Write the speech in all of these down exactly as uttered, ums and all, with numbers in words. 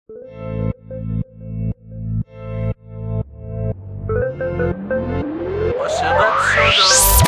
عاشقت شدم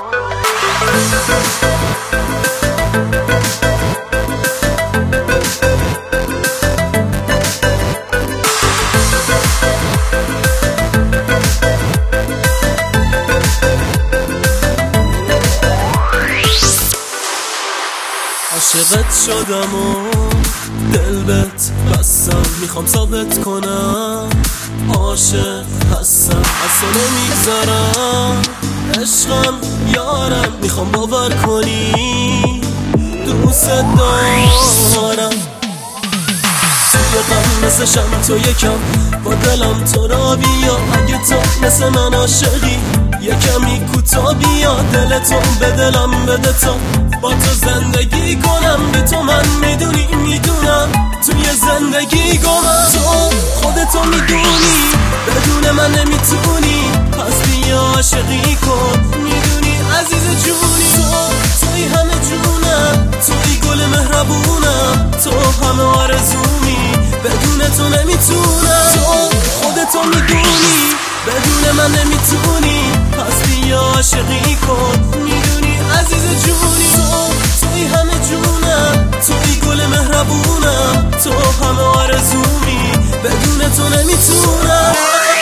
عاشقت شدم و دل بهت بستم، میخوام ثابت کنم عاشق هستم، اصلا نمیگذرم عشقم یارم، میخوام باور کنی دوست دارم. توی غم مثل شم تو یکم با دلم تو را بیا، اگه تو مثل من عاشقی یه کمی کوتا بیا، دلتو به دلم بده تا با تو زندگی کنم، به تو من میدونی میدونم توی زندگی گمم، تو خودتو میدونی بدون من نمیتونی، پس بیا عاشقی کن میدونی عزیز جونی، تو توی همه جونم، توی گل مهربونم، تو همه آرزومی بدون تو نمیتونم، تو خودتو میدونی بدون من نمیتونی، پس بیا عاشقی کن میدونی عزیز جونی، تو توی همه جونم، توی گل مهربونم، تو همه آرزومی بدون تو نمیتونم.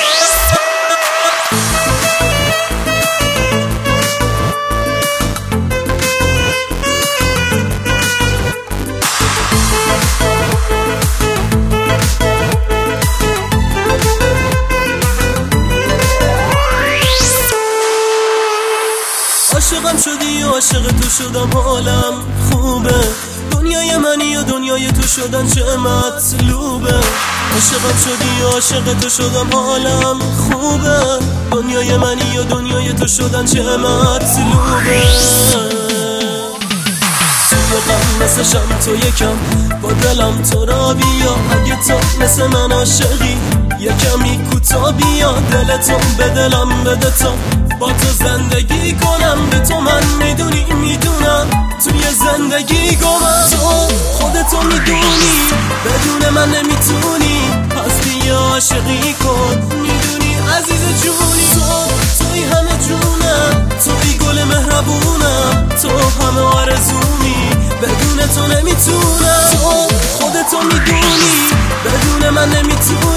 عاشقم شدی عاشق تو شدم حالم خوبه، دنیای منی و دنیای تو شدن چه مطلوبه، عاشقم شدی عاشق تو شدم حالم خوبه، دنیای منی و دنیای تو شدن چه مطلوبه. توی غم مثل شم تو یکم با دلم تو را بیا، اگه تو مثل من عاشقی یه کمی کوتا بیا، دلتو به دلم بده تا با تو زندگی کنم، به تو من میدونی میدونم توی زندگی گمم، تو خودتو میدونی بدون من نمیتونی، پس بیا عاشقی کن میدونی عزیز جونی، تو توی همه جونم، توی گل مهربونم، تو همه آرزومی بدون تو نمیتونم، تو خودتو میدونی بدون من نمیتونی،